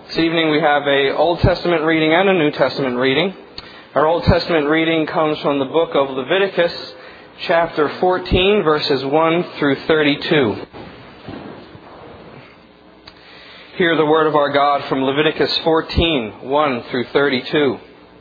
This evening we have an Old Testament reading and a New Testament reading. Our Old Testament reading comes from the book of Leviticus, chapter 14, verses 1 through 32. Hear the word of our God from Leviticus 14, 1 through 32.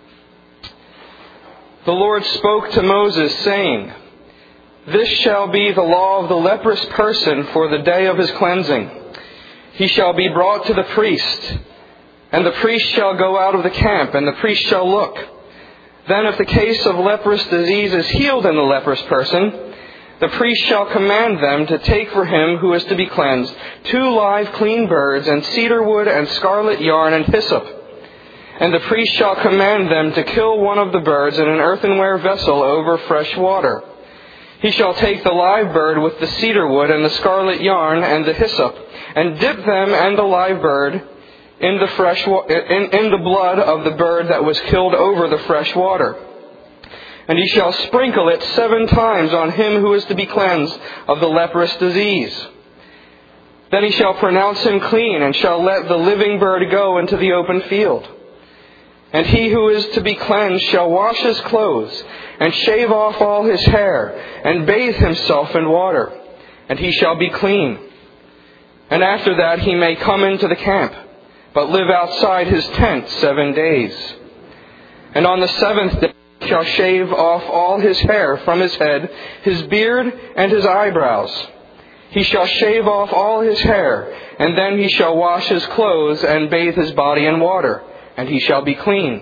The Lord spoke to Moses, saying, "This shall be the law of the leprous person for the day of his cleansing. He shall be brought to the priest, and the priest shall go out of the camp, and the priest shall look. Then if the case of leprous disease is healed in the leprous person, the priest shall command them to take for him who is to be cleansed 2 live clean birds, and cedar wood, and scarlet yarn, and hyssop. And the priest shall command them to kill one of the birds in an earthenware vessel over fresh water. He shall take the live bird with the cedar wood and the scarlet yarn and the hyssop, and dip them and the live bird in the blood of the bird that was killed over the fresh water. And he shall sprinkle it 7 times on him who is to be cleansed of the leprous disease. Then he shall pronounce him clean, and shall let the living bird go into the open field. And he who is to be cleansed shall wash his clothes, and shave off all his hair, and bathe himself in water, and he shall be clean. And after that he may come into the camp, but live outside his tent 7 days. And on the 7th day he shall shave off all his hair from his head, his beard, and his eyebrows. He shall shave off all his hair, and then he shall wash his clothes, and bathe his body in water, and he shall be clean.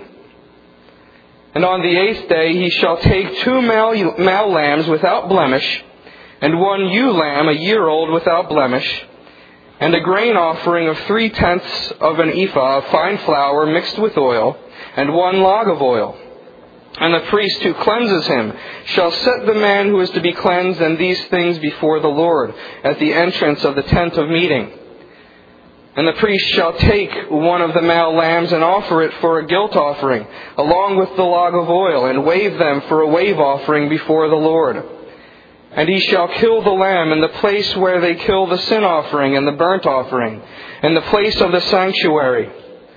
And on the 8th day he shall take 2 male lambs without blemish, and 1 ewe lamb a year old without blemish, and a grain offering of 3/10 of an ephah of fine flour mixed with oil, and 1 log of oil. And the priest who cleanses him shall set the man who is to be cleansed and these things before the Lord at the entrance of the tent of meeting. And the priest shall take 1 of the male lambs and offer it for a guilt offering, along with the log of oil, and wave them for a wave offering before the Lord. And he shall kill the lamb in the place where they kill the sin offering and the burnt offering, in the place of the sanctuary.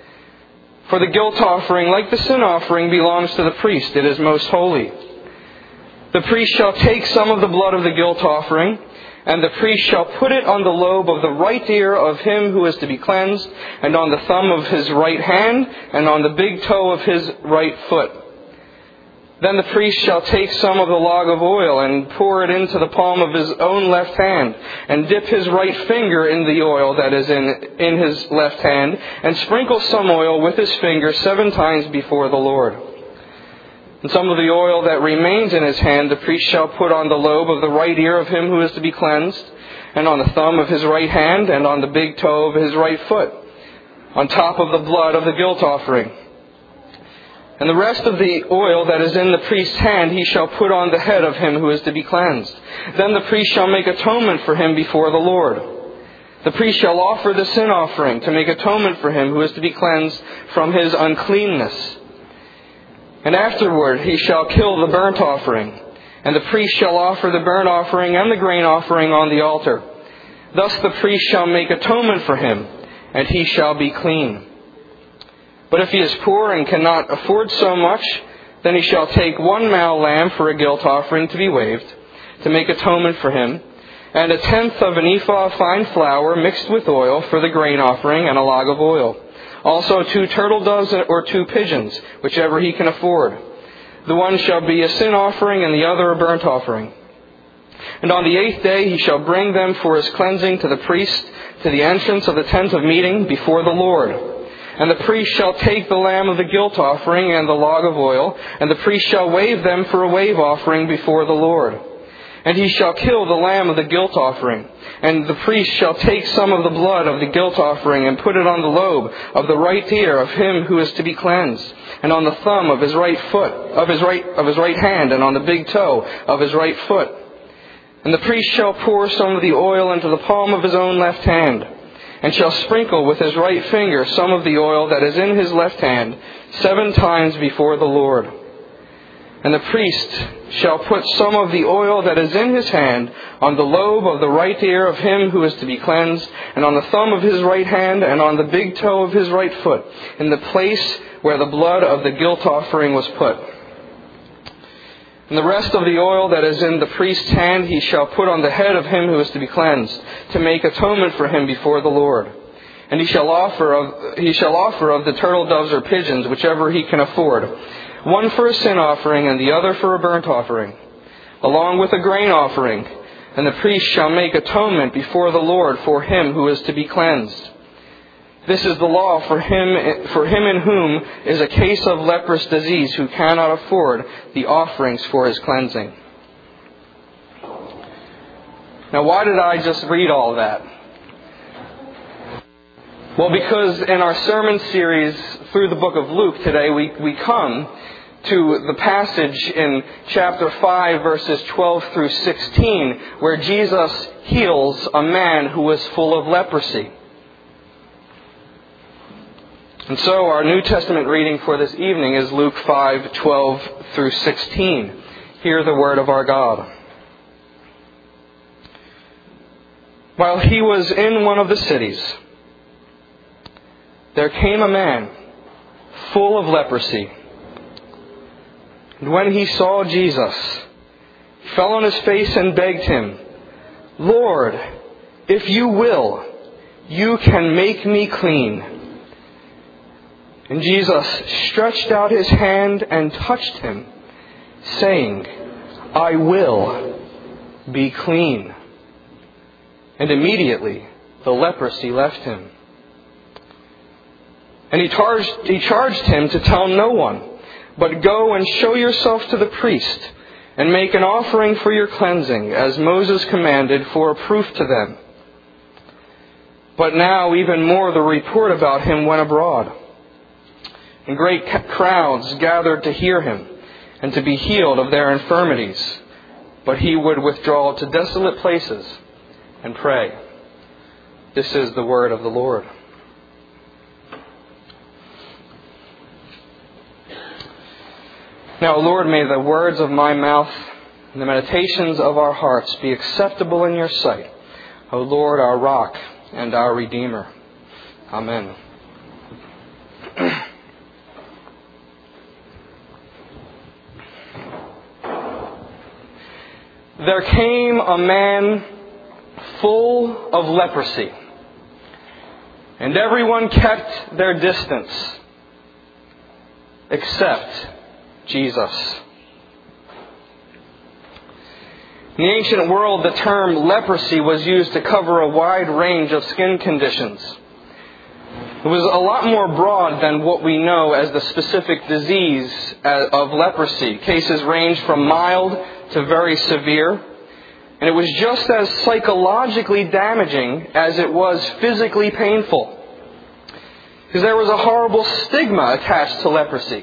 For the guilt offering, like the sin offering, belongs to the priest. It is most holy. The priest shall take some of the blood of the guilt offering, and the priest shall put it on the lobe of the right ear of him who is to be cleansed, and on the thumb of his right hand, and on the big toe of his right foot. Then the priest shall take some of the log of oil and pour it into the palm of his own left hand, and dip his right finger in the oil that is in his left hand, and sprinkle some oil with his finger 7 times before the Lord. And some of the oil that remains in his hand the priest shall put on the lobe of the right ear of him who is to be cleansed, and on the thumb of his right hand, and on the big toe of his right foot, on top of the blood of the guilt offering. And the rest of the oil that is in the priest's hand he shall put on the head of him who is to be cleansed. Then the priest shall make atonement for him before the Lord. The priest shall offer the sin offering to make atonement for him who is to be cleansed from his uncleanness. And afterward he shall kill the burnt offering. And the priest shall offer the burnt offering and the grain offering on the altar. Thus the priest shall make atonement for him, and he shall be clean. But if he is poor and cannot afford so much, then he shall take 1 male lamb for a guilt offering to be waved, to make atonement for him, and 1/10 of an ephah of fine flour mixed with oil for the grain offering, and a log of oil. Also 2 turtle doves or 2 pigeons, whichever he can afford. The one shall be a sin offering, and the other a burnt offering. And on the 8th day he shall bring them for his cleansing to the priest, to the entrance of the tent of meeting before the Lord. And the priest shall take the lamb of the guilt offering and the log of oil, and the priest shall wave them for a wave offering before the Lord. And he shall kill the lamb of the guilt offering. And the priest shall take some of the blood of the guilt offering and put it on the lobe of the right ear of him who is to be cleansed, and on the thumb of his right foot, of his right hand, and on the big toe of his right foot. And the priest shall pour some of the oil into the palm of his own left hand, and shall sprinkle with his right finger some of the oil that is in his left hand 7 times before the Lord. And the priest shall put some of the oil that is in his hand on the lobe of the right ear of him who is to be cleansed, and on the thumb of his right hand, and on the big toe of his right foot, in the place where the blood of the guilt offering was put. And the rest of the oil that is in the priest's hand he shall put on the head of him who is to be cleansed, to make atonement for him before the Lord. And he shall offer of the turtle doves or pigeons, whichever he can afford, one for a sin offering and the other for a burnt offering, along with a grain offering. And the priest shall make atonement before the Lord for him who is to be cleansed. This is the law for him in whom is a case of leprous disease, who cannot afford the offerings for his cleansing. Now, why did I just read all that? Well, because in our sermon series through the book of Luke today, we come to the passage in chapter 5, verses 12 through 16, where Jesus heals a man who was full of leprosy. And so our New Testament reading for this evening is Luke 5, 12 through 16. Hear the word of our God. While he was in one of the cities, there came a man full of leprosy. And when he saw Jesus, he fell on his face and begged him, "Lord, if you will, you can make me clean." And Jesus stretched out his hand and touched him, saying, "I will, be clean." And immediately the leprosy left him. And he charged him to tell no one, but go and show yourself to the priest, and make an offering for your cleansing, as Moses commanded, for a proof to them. But now even more the report about him went abroad, and great crowds gathered to hear him, and to be healed of their infirmities. But he would withdraw to desolate places and pray. This is the word of the Lord. Now, Lord, may the words of my mouth and the meditations of our hearts be acceptable in your sight, O Lord, our rock and our Redeemer. Amen. There came a man full of leprosy, and everyone kept their distance except Jesus. In the ancient world, the term leprosy was used to cover a wide range of skin conditions. It was a lot more broad than what we know as the specific disease of leprosy. Cases ranged from mild to very severe. And it was just as psychologically damaging as it was physically painful. Because there was a horrible stigma attached to leprosy.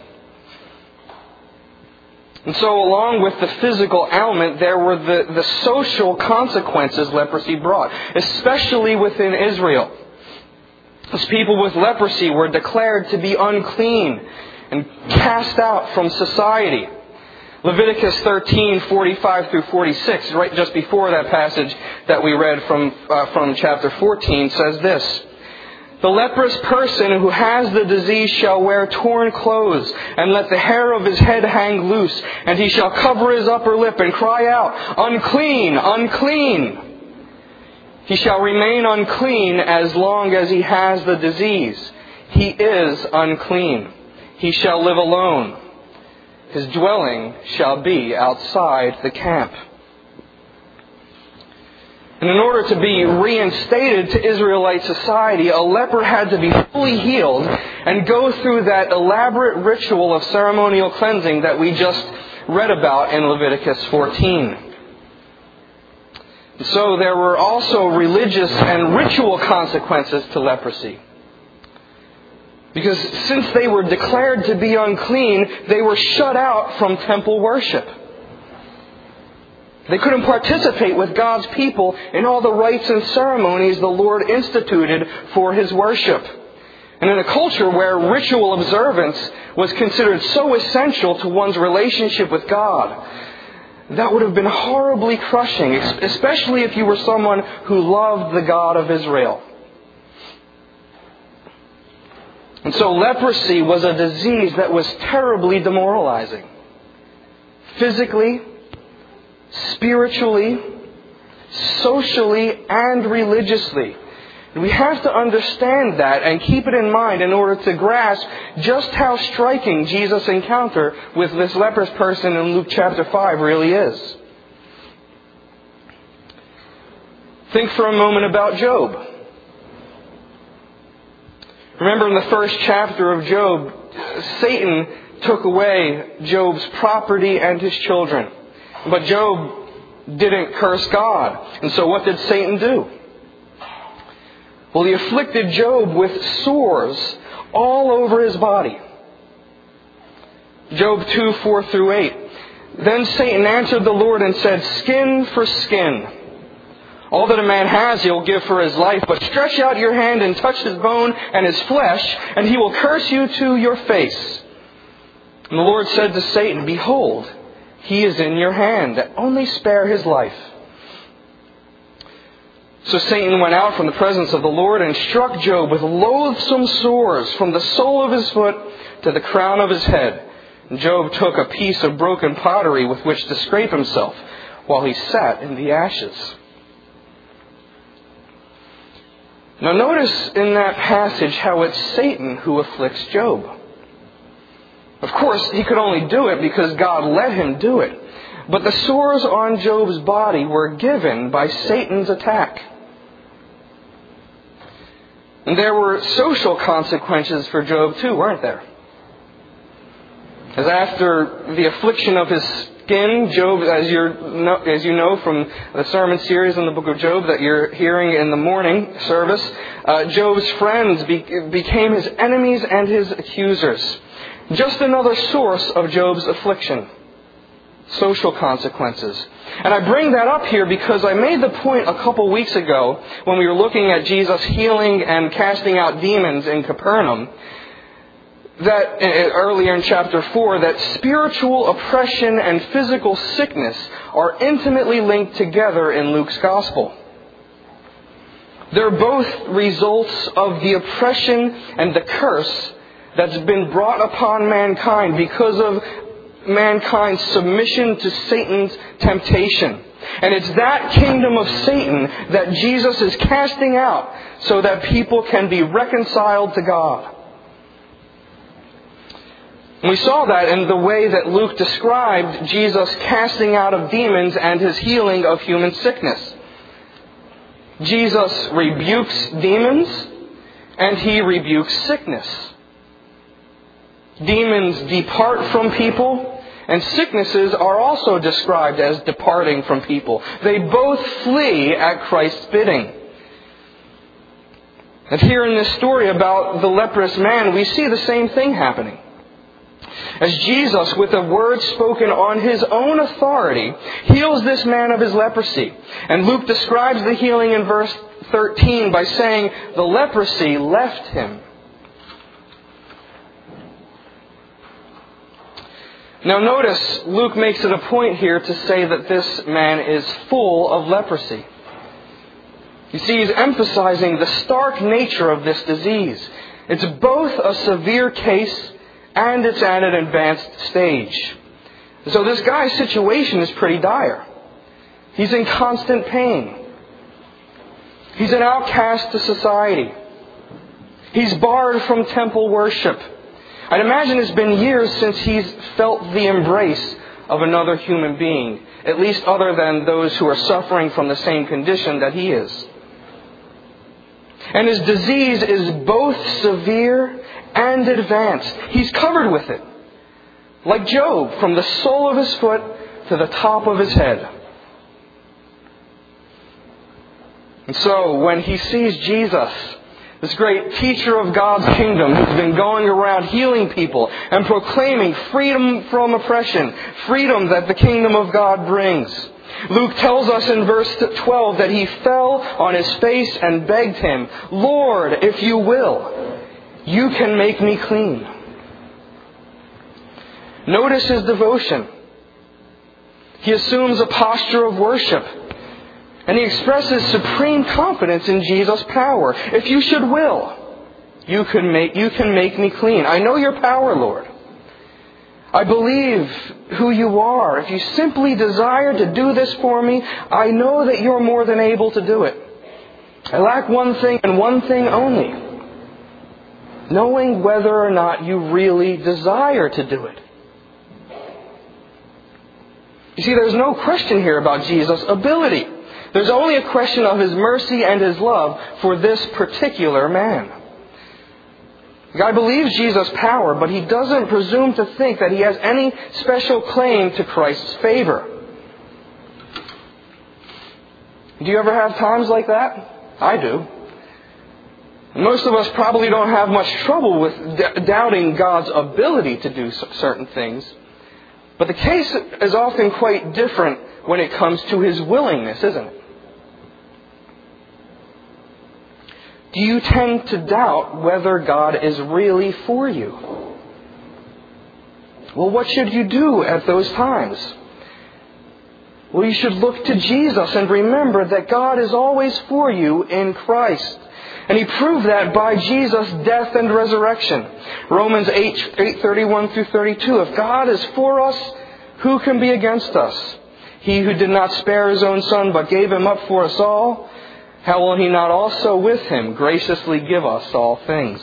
And so along with the physical ailment, there were the social consequences leprosy brought, especially within Israel. As people with leprosy were declared to be unclean and cast out from society. Leviticus 13:45 through 46, right just before that passage that we read from chapter 14, says this: "The leprous person who has the disease shall wear torn clothes, and let the hair of his head hang loose, and he shall cover his upper lip and cry out, 'Unclean, unclean!' He shall remain unclean as long as he has the disease. He is unclean. He shall live alone. His dwelling shall be outside the camp." And in order to be reinstated to Israelite society, a leper had to be fully healed and go through that elaborate ritual of ceremonial cleansing that we just read about in Leviticus 14. So there were also religious and ritual consequences to leprosy. Because since they were declared to be unclean, they were shut out from temple worship. They couldn't participate with God's people in all the rites and ceremonies the Lord instituted for His worship. And in a culture where ritual observance was considered so essential to one's relationship with God, that would have been horribly crushing, especially if you were someone who loved the God of Israel. And so leprosy was a disease that was terribly demoralizing. Physically, spiritually, socially, and religiously. And we have to understand that and keep it in mind in order to grasp just how striking Jesus' encounter with this leprous person in Luke chapter 5 really is. Think for a moment about Job. Remember in the first chapter of Job, Satan took away Job's property and his children. But Job didn't curse God. And so what did Satan do? Well, he afflicted Job with sores all over his body. Job 2:4-8. Then Satan answered the Lord and said, "Skin for skin. All that a man has he'll give for his life, but stretch out your hand and touch his bone and his flesh, and he will curse you to your face." And the Lord said to Satan, "Behold, he is in your hand. Only spare his life." So Satan went out from the presence of the Lord and struck Job with loathsome sores from the sole of his foot to the crown of his head. And Job took a piece of broken pottery with which to scrape himself while he sat in the ashes. Now notice in that passage how it's Satan who afflicts Job. Of course, he could only do it because God let him do it. But the sores on Job's body were given by Satan's attack. And there were social consequences for Job too, weren't there? As after the affliction of his skin, Job, as you know from the sermon series in the book of Job that you're hearing in the morning service, Job's friends became his enemies and his accusers. Just another source of Job's affliction. Social consequences. And I bring that up here because I made the point a couple weeks ago when we were looking at Jesus healing and casting out demons in Capernaum, that earlier in chapter 4, that spiritual oppression and physical sickness are intimately linked together in Luke's gospel. They're both results of the oppression and the curse that's been brought upon mankind because of mankind's submission to Satan's temptation. And it's that kingdom of Satan that Jesus is casting out so that people can be reconciled to God. And we saw that in the way that Luke described Jesus casting out of demons and his healing of human sickness. Jesus rebukes demons and he rebukes sickness. Demons depart from people, and sicknesses are also described as departing from people. They both flee at Christ's bidding. And here in this story about the leprous man, we see the same thing happening. As Jesus, with a word spoken on his own authority, heals this man of his leprosy. And Luke describes the healing in verse 13 by saying, "The leprosy left him." Now notice, Luke makes it a point here to say that this man is full of leprosy. You see, he's emphasizing the stark nature of this disease. It's both a severe case and it's at an advanced stage. So this guy's situation is pretty dire. He's in constant pain. He's an outcast to society. He's barred from temple worship. I'd imagine it's been years since he's felt the embrace of another human being, at least other than those who are suffering from the same condition that he is. And his disease is both severe and advanced. He's covered with it. Like Job, from the sole of his foot to the top of his head. And so, when he sees Jesus, this great teacher of God's kingdom who's been going around healing people and proclaiming freedom from oppression, freedom that the kingdom of God brings, Luke tells us in verse 12 that he fell on his face and begged him, "Lord, if you will, You can make me clean. Notice his devotion. He assumes a posture of worship. And he expresses supreme confidence in Jesus' power. If you should will, you can make me clean. I know your power, Lord. I believe who you are. If you simply desire to do this for me, I know that you're more than able to do it. I lack one thing and one thing only. Knowing whether or not you really desire to do it. You see, there's no question here about Jesus' ability. There's only a question of his mercy and his love for this particular man. The guy believes Jesus' power, but he doesn't presume to think that he has any special claim to Christ's favor. Do you ever have times like that? I do. Most of us probably don't have much trouble with doubting God's ability to do certain things. But the case is often quite different when it comes to his willingness, isn't it? Do you tend to doubt whether God is really for you? Well, what should you do at those times? Well, you should look to Jesus and remember that God is always for you in Christ. And he proved that by Jesus' death and resurrection. Romans 8:31 through 32. If God is for us, who can be against us? He who did not spare his own Son, but gave him up for us all, how will he not also with him graciously give us all things?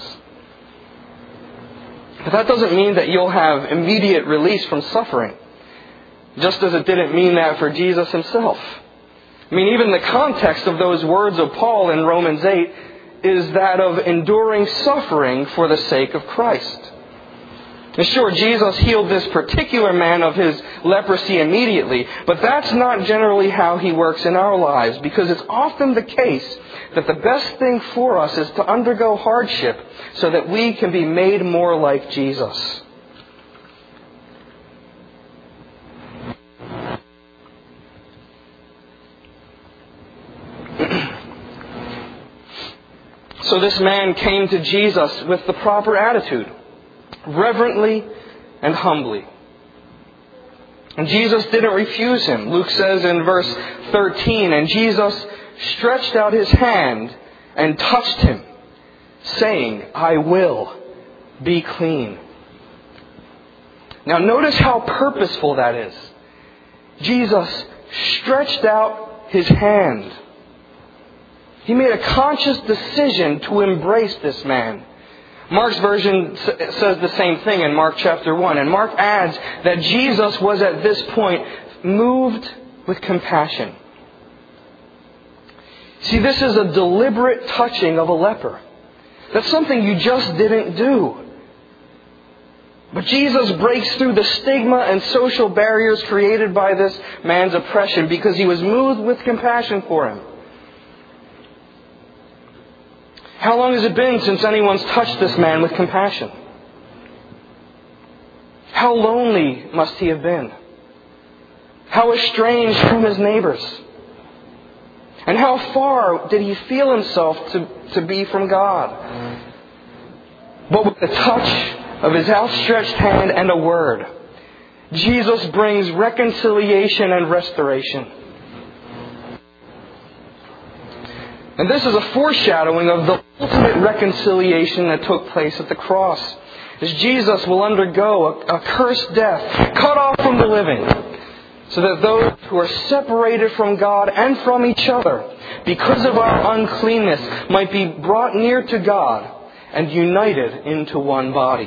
But that doesn't mean that you'll have immediate release from suffering. Just as it didn't mean that for Jesus himself. I mean, even the context of those words of Paul in Romans 8 is that of enduring suffering for the sake of Christ. And sure, Jesus healed this particular man of his leprosy immediately, but that's not generally how he works in our lives, because it's often the case that the best thing for us is to undergo hardship so that we can be made more like Jesus. So this man came to Jesus with the proper attitude, reverently and humbly. And Jesus didn't refuse him. Luke says in verse 13, and Jesus stretched out his hand and touched him, saying, I will be clean. Now notice how purposeful that is. Jesus stretched out his hand. He made a conscious decision to embrace this man. Mark's version says the same thing in Mark chapter 1. And Mark adds that Jesus was at this point moved with compassion. See, this is a deliberate touching of a leper. That's something you just didn't do. But Jesus breaks through the stigma and social barriers created by this man's oppression because he was moved with compassion for him. How long has it been since anyone's touched this man with compassion? How lonely must he have been? How estranged from his neighbors? And how far did he feel himself to be from God? But with the touch of his outstretched hand and a word, Jesus brings reconciliation and restoration. And this is a foreshadowing of the ultimate reconciliation that took place at the cross. As Jesus will undergo a cursed death, cut off from the living, so that those who are separated from God and from each other, because of our uncleanness, might be brought near to God and united into one body.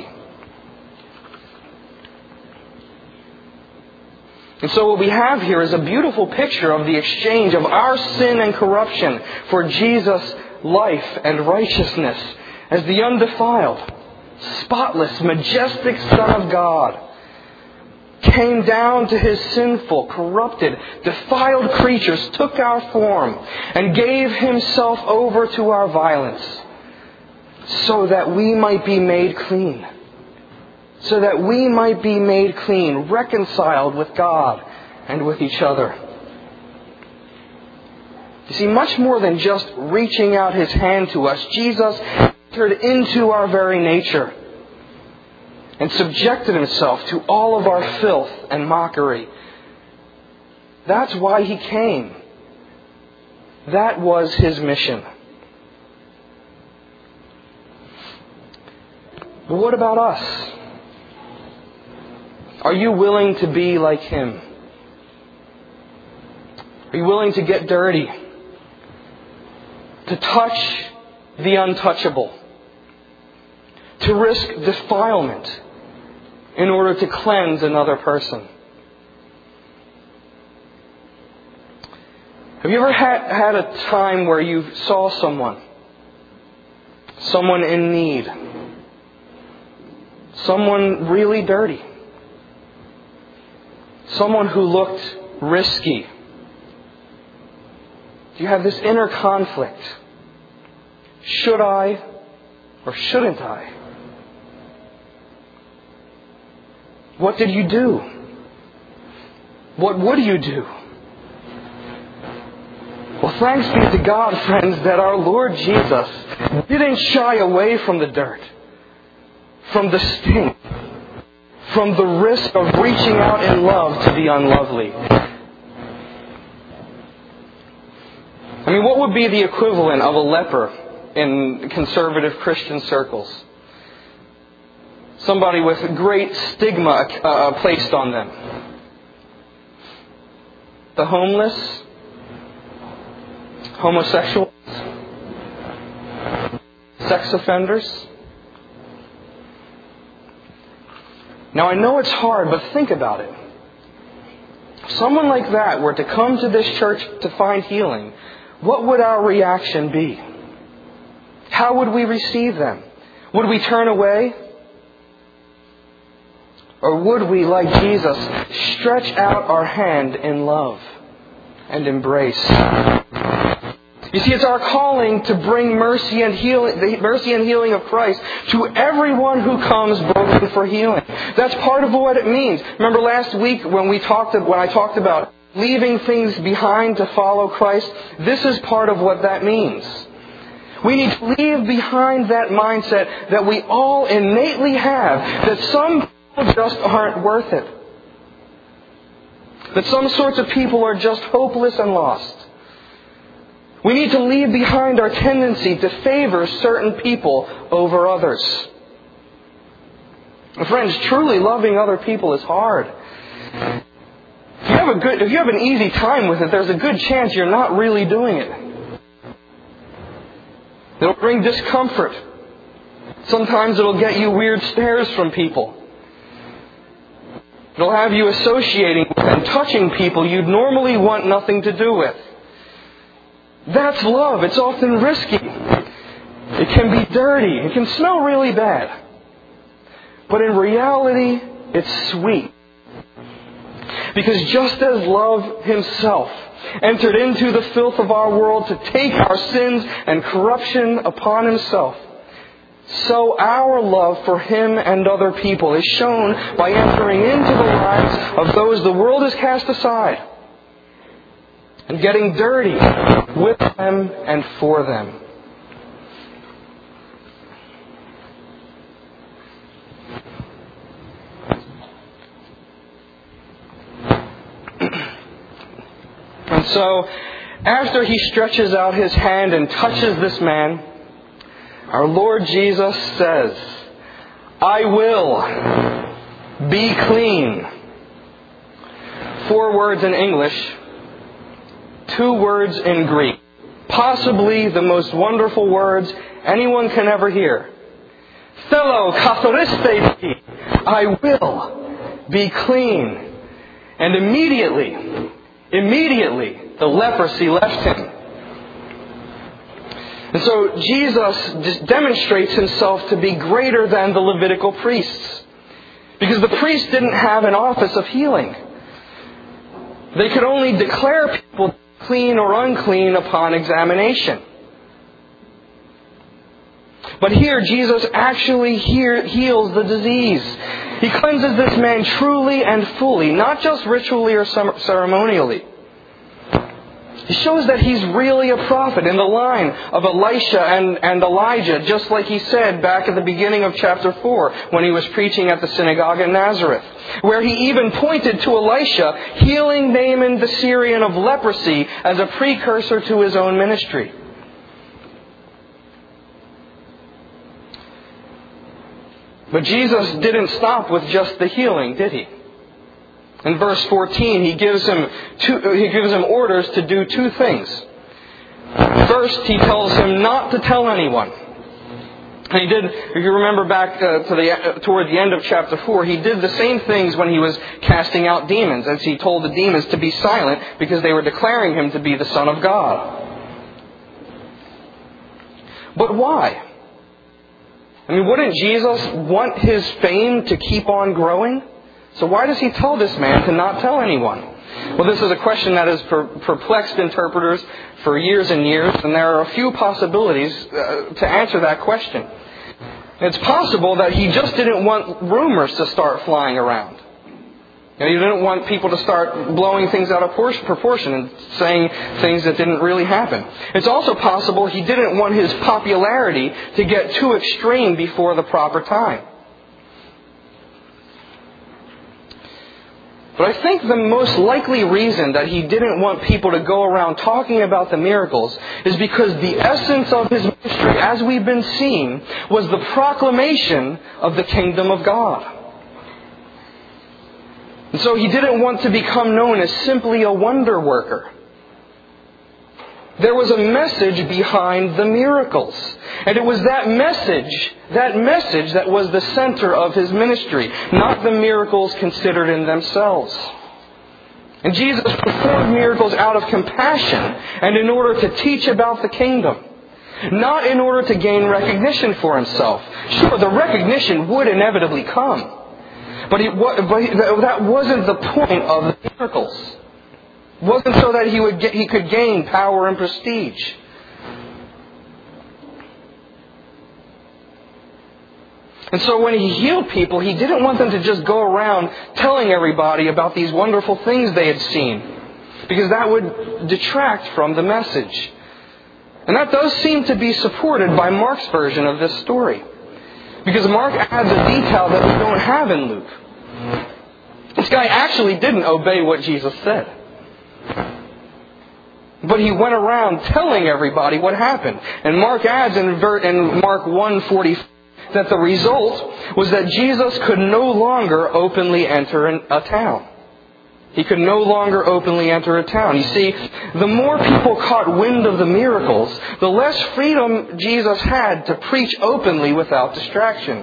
And so what we have here is a beautiful picture of the exchange of our sin and corruption for Jesus' life and righteousness as the undefiled, spotless, majestic Son of God came down to his sinful, corrupted, defiled creatures, took our form, and gave himself over to our violence so that we might be made clean. So that we might be made clean, reconciled with God and with each other. You see, much more than just reaching out his hand to us, Jesus entered into our very nature and subjected himself to all of our filth and mockery. That's why he came. That was his mission. But what about us? Are you willing to be like him? Are you willing to get dirty? To touch the untouchable? To risk defilement in order to cleanse another person? Have you ever had a time where you saw someone in need, someone really dirty, someone who looked risky? Do you have this inner conflict? Should I or shouldn't I? What did you do? What would you do? Well, thanks be to God, friends, that our Lord Jesus didn't shy away from the dirt, from the stink, from the risk of reaching out in love to the unlovely. I mean, what would be the equivalent of a leper in conservative Christian circles? Somebody with great stigma placed on them. The homeless, homosexuals, sex offenders. Now I know it's hard, but think about it. If someone like that were to come to this church to find healing, what would our reaction be? How would we receive them? Would we turn away? Or would we, like Jesus, stretch out our hand in love and embrace? You see, it's our calling to bring mercy and healing, the mercy and healing of Christ to everyone who comes broken for healing. That's part of what it means. Remember last week when I talked about leaving things behind to follow Christ? This is part of what that means. We need to leave behind that mindset that we all innately have, that some people just aren't worth it. That some sorts of people are just hopeless and lost. We need to leave behind our tendency to favor certain people over others. Friends, truly loving other people is hard. If you have an easy time with it, there's a good chance you're not really doing it. It'll bring discomfort. Sometimes it'll get you weird stares from people. It'll have you associating with and touching people you'd normally want nothing to do with. That's love. It's often risky. It can be dirty. It can smell really bad. But in reality, it's sweet. Because just as love himself entered into the filth of our world to take our sins and corruption upon himself, so our love for him and other people is shown by entering into the lives of those the world has cast aside and getting dirty with them and for them. And so, after he stretches out his hand and touches this man, our Lord Jesus says, "I will be clean." 4 words in English, 2 words in Greek. Possibly the most wonderful words anyone can ever hear. "Thelo katharistei," I will be clean. And immediately, the leprosy left him. And so Jesus just demonstrates himself to be greater than the Levitical priests. Because the priests didn't have an office of healing. They could only declare people clean or unclean upon examination. But here, Jesus actually heals the disease. He cleanses this man truly and fully, not just ritually or ceremonially. He shows that he's really a prophet in the line of Elisha and Elijah, just like he said back at the beginning of chapter 4 when he was preaching at the synagogue in Nazareth, where he even pointed to Elisha healing Naaman the Syrian of leprosy as a precursor to his own ministry. But Jesus didn't stop with just the healing, did he? In verse 14, he gives him orders to do two things. First, he tells him not to tell anyone. And he did, if you remember back toward the end of chapter 4, he did the same things when he was casting out demons, as he told the demons to be silent because they were declaring him to be the Son of God. But why? I mean, wouldn't Jesus want his fame to keep on growing? So why does he tell this man to not tell anyone? Well, this is a question that has perplexed interpreters for years and years, and there are a few possibilities to answer that question. It's possible that he just didn't want rumors to start flying around. You know, he didn't want people to start blowing things out of proportion and saying things that didn't really happen. It's also possible he didn't want his popularity to get too extreme before the proper time. But I think the most likely reason that he didn't want people to go around talking about the miracles is because the essence of his ministry, as we've been seeing, was the proclamation of the kingdom of God. And so he didn't want to become known as simply a wonder worker. There was a message behind the miracles. And it was that message that was the center of his ministry, not the miracles considered in themselves. And Jesus performed miracles out of compassion and in order to teach about the kingdom, not in order to gain recognition for himself. Sure, the recognition would inevitably come, but that wasn't the point of the miracles. It wasn't so that he could gain power and prestige. And so when he healed people, he didn't want them to just go around telling everybody about these wonderful things they had seen, because that would detract from the message. And that does seem to be supported by Mark's version of this story, because Mark adds a detail that we don't have in Luke. This guy actually didn't obey what Jesus said, but he went around telling everybody what happened. And Mark adds in Mark 1:45 that the result was that Jesus could no longer openly enter a town. He could no longer openly enter a town. You see, the more people caught wind of the miracles, the less freedom Jesus had to preach openly without distraction.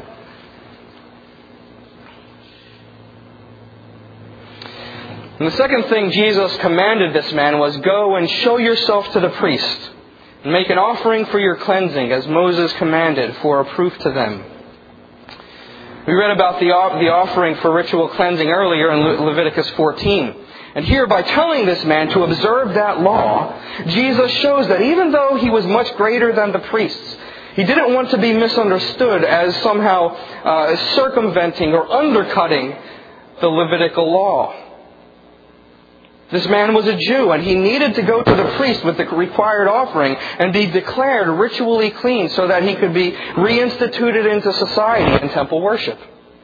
And the second thing Jesus commanded this man was, "Go and show yourself to the priest, and make an offering for your cleansing, as Moses commanded, for a proof to them." We read about the offering for ritual cleansing earlier in Leviticus 14. And here, by telling this man to observe that law, Jesus shows that even though he was much greater than the priests, he didn't want to be misunderstood as somehow circumventing or undercutting the Levitical law. This man was a Jew, and he needed to go to the priest with the required offering and be declared ritually clean so that he could be reinstituted into society and temple worship.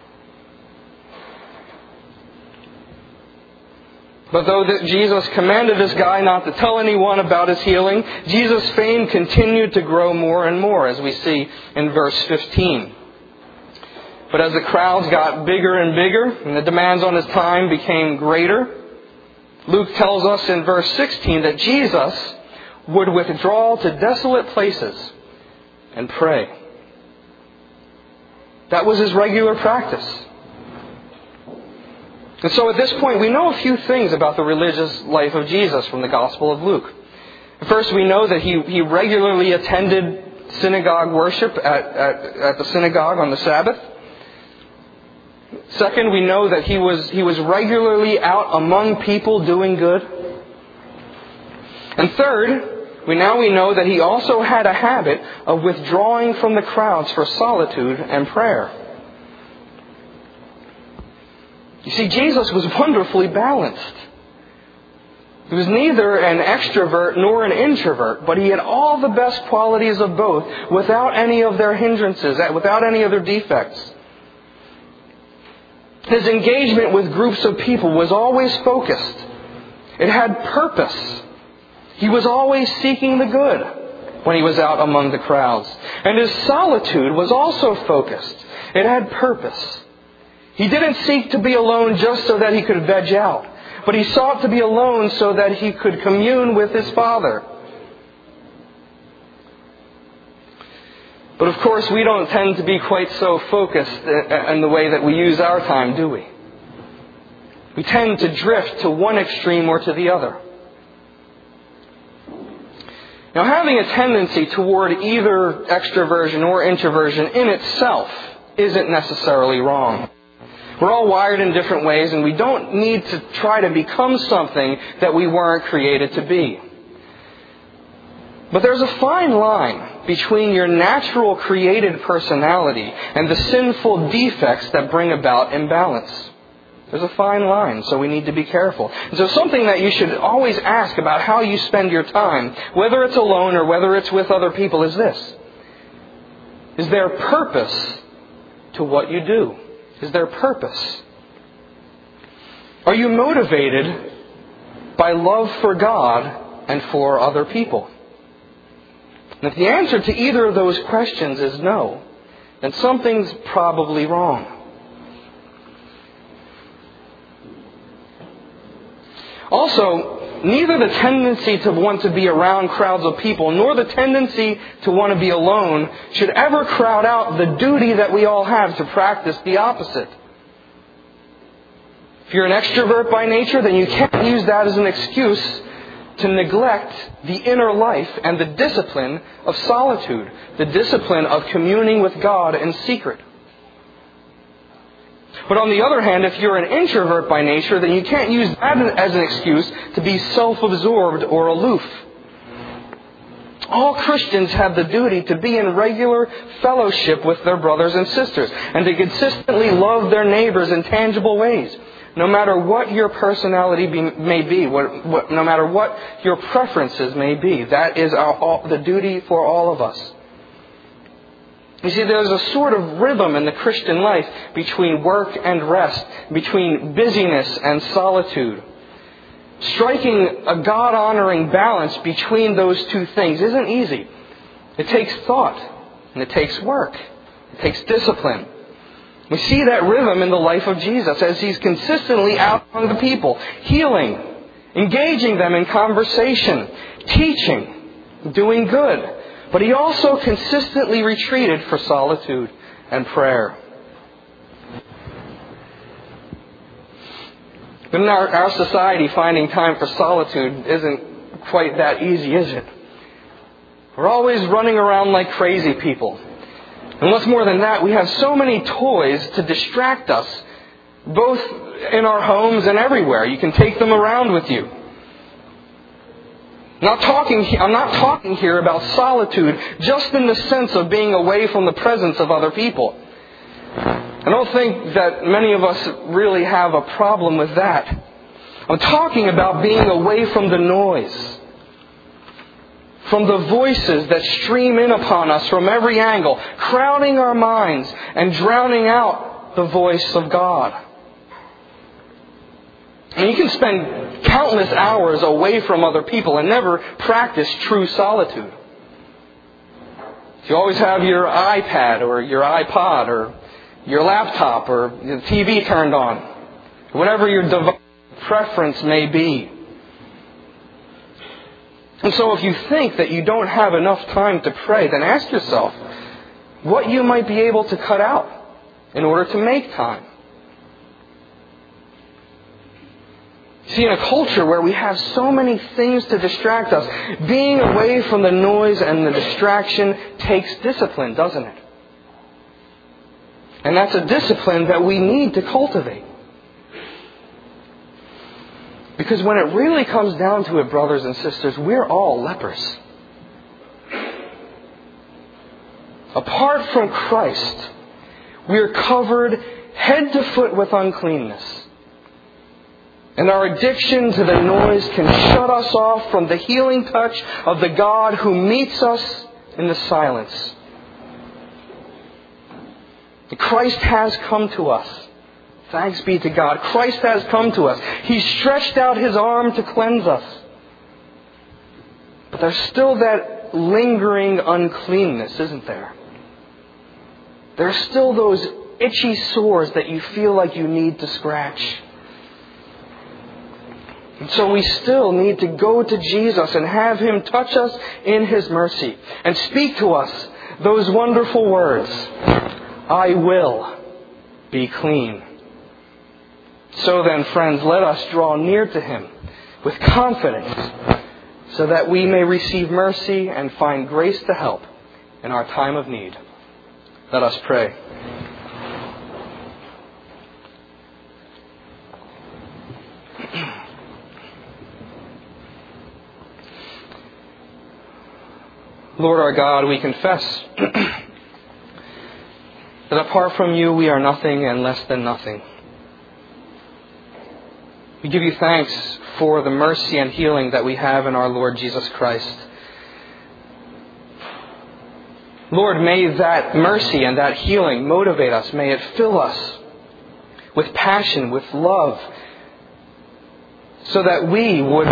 But though Jesus commanded this guy not to tell anyone about his healing, Jesus' fame continued to grow more and more, as we see in verse 15. But as the crowds got bigger and bigger, and the demands on his time became greater, Luke tells us in verse 16 that Jesus would withdraw to desolate places and pray. That was his regular practice. And so at this point, we know a few things about the religious life of Jesus from the Gospel of Luke. First, we know that he regularly attended synagogue worship at the synagogue on the Sabbath. Second, we know that he was regularly out among people doing good. And third, we know that he also had a habit of withdrawing from the crowds for solitude and prayer. You see, Jesus was wonderfully balanced. He was neither an extrovert nor an introvert, but he had all the best qualities of both without any of their hindrances, without any of their defects. His engagement with groups of people was always focused. It had purpose. He was always seeking the good when he was out among the crowds. And his solitude was also focused. It had purpose. He didn't seek to be alone just so that he could veg out, but he sought to be alone so that he could commune with his Father. But of course, we don't tend to be quite so focused in the way that we use our time, do we? We tend to drift to one extreme or to the other. Now, having a tendency toward either extroversion or introversion in itself isn't necessarily wrong. We're all wired in different ways, and we don't need to try to become something that we weren't created to be. But there's a fine line between your natural created personality and the sinful defects that bring about imbalance. There's a fine line, so we need to be careful. And so something that you should always ask about how you spend your time, whether it's alone or whether it's with other people, is this. Is there purpose to what you do? Is there purpose? Are you motivated by love for God and for other people? And if the answer to either of those questions is no, then something's probably wrong. Also, neither the tendency to want to be around crowds of people nor the tendency to want to be alone should ever crowd out the duty that we all have to practice the opposite. If you're an extrovert by nature, then you can't use that as an excuse to neglect the inner life and the discipline of solitude, the discipline of communing with God in secret. But on the other hand, if you're an introvert by nature, then you can't use that as an excuse to be self-absorbed or aloof. All Christians have the duty to be in regular fellowship with their brothers and sisters and to consistently love their neighbors in tangible ways. No matter what your personality may be, no matter what your preferences may be, that is the duty for all of us. You see, there's a sort of rhythm in the Christian life between work and rest, between busyness and solitude. Striking a God-honoring balance between those two things isn't easy. It takes thought, and it takes work. It takes discipline. We see that rhythm in the life of Jesus as He's consistently out among the people, healing, engaging them in conversation, teaching, doing good. But He also consistently retreated for solitude and prayer. But in our society, finding time for solitude isn't quite that easy, is it? We're always running around like crazy people. And what's more than that, we have so many toys to distract us, both in our homes and everywhere. You can take them around with you. I'm not talking here about solitude just in the sense of being away from the presence of other people. I don't think that many of us really have a problem with that. I'm talking about being away from the noise, from the voices that stream in upon us from every angle, crowding our minds and drowning out the voice of God. And you can spend countless hours away from other people and never practice true solitude. You always have your iPad or your iPod or your laptop or the TV turned on, whatever your device preference may be. And so if you think that you don't have enough time to pray, then ask yourself what you might be able to cut out in order to make time. See, in a culture where we have so many things to distract us, being away from the noise and the distraction takes discipline, doesn't it? And that's a discipline that we need to cultivate. Because when it really comes down to it, brothers and sisters, we're all lepers. Apart from Christ, we're covered head to foot with uncleanness. And our addiction to the noise can shut us off from the healing touch of the God who meets us in the silence. Christ has come to us. Thanks be to God. Christ has come to us. He stretched out His arm to cleanse us. But there's still that lingering uncleanness, isn't there? There's still those itchy sores that you feel like you need to scratch. And so we still need to go to Jesus and have Him touch us in His mercy and speak to us those wonderful words, I will be clean. So then, friends, let us draw near to Him with confidence so that we may receive mercy and find grace to help in our time of need. Let us pray. Lord our God, we confess that apart from You we are nothing and less than nothing. We give You thanks for the mercy and healing that we have in our Lord Jesus Christ. Lord, may that mercy and that healing motivate us. May it fill us with passion, with love, so that we would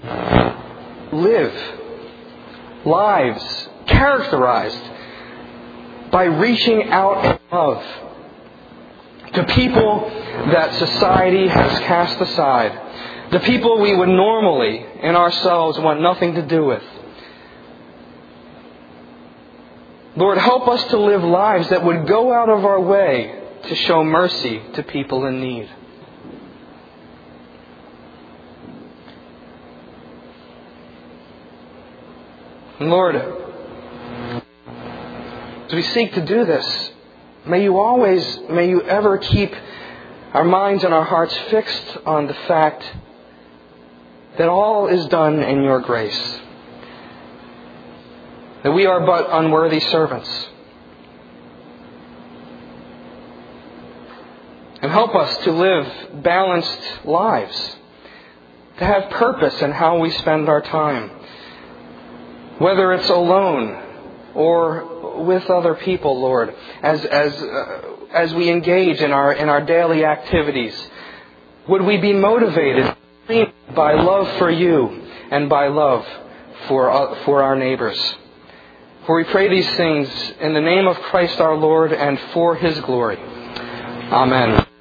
live lives characterized by reaching out in love to people that society has cast aside, the people we would normally in ourselves want nothing to do with. Lord, help us to live lives that would go out of our way to show mercy to people in need. And Lord, as we seek to do this, may you ever keep our minds and our hearts fixed on the fact that all is done in Your grace. That we are but unworthy servants. And help us to live balanced lives, to have purpose in how we spend our time, whether it's alone or with other people, Lord, as we engage in our daily activities. Would we be motivated by love for You and by love for our neighbors? For we pray these things in the name of Christ our Lord and for His glory. Amen.